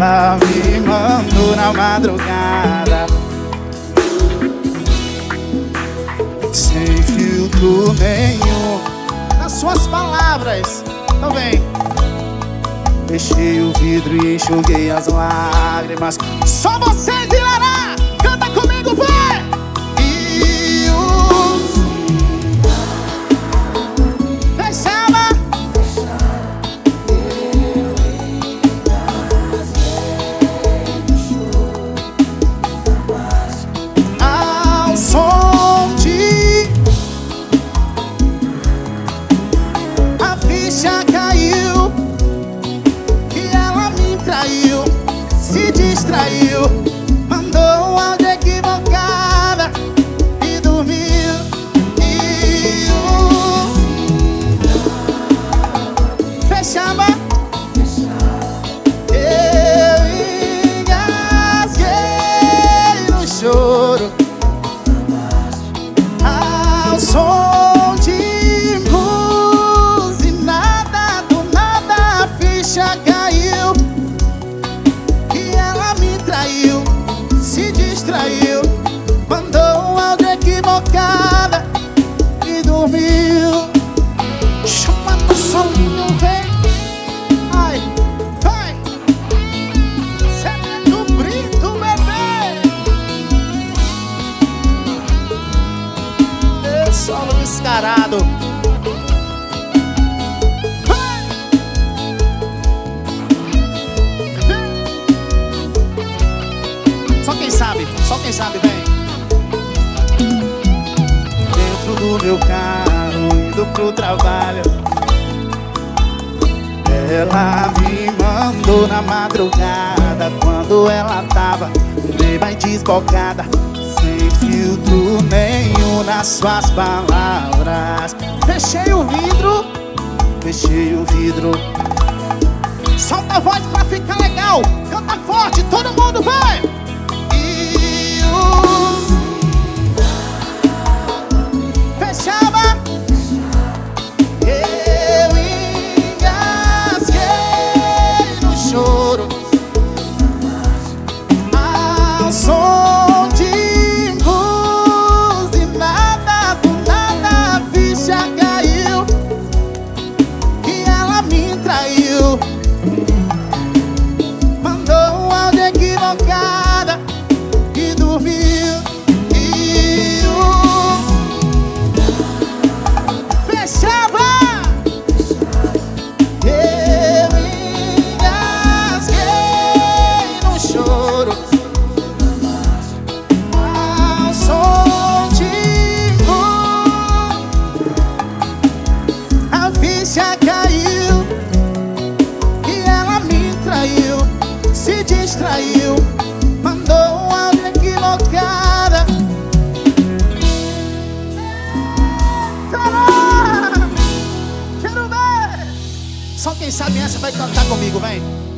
Ela me mandou na madrugada, sem filtro nenhum, nas suas palavras. Então vem. Fechei o vidro e enxuguei as lágrimas. Só vocês, Ilará! Canta comigo, vai! E o fechava ao som de a ficha caiu, traiu, se distraiu, mandou um áudio equivocada e dormiu. E fechava, eu engasguei no choro, ao som de buzinada, do nada a ficha caiu. Se distraiu, mandou um áudio equivocada e dormiu. Chama no solinho, vem. Ai, vai. Cérebro brito, bebê. Meu solo descarado. Só quem sabe, vem. Dentro do meu carro, indo pro trabalho, ela me mandou na madrugada, quando ela tava bem mais desbocada, sem filtro nenhum nas suas palavras. Fechei o vidro, fechei o vidro. Solta a voz pra ficar legal. Canta forte, todo mundo vai. Fechava, eu engasguei no choro, ao som de buzinada, do nada a ficha caiu e ela me traiu, mandou um áudio equivocada e dormiu. Já caiu e ela me traiu, se distraiu, mandou um áudio equivocada. Quero ver. Só quem sabe essa vai cantar comigo, vem.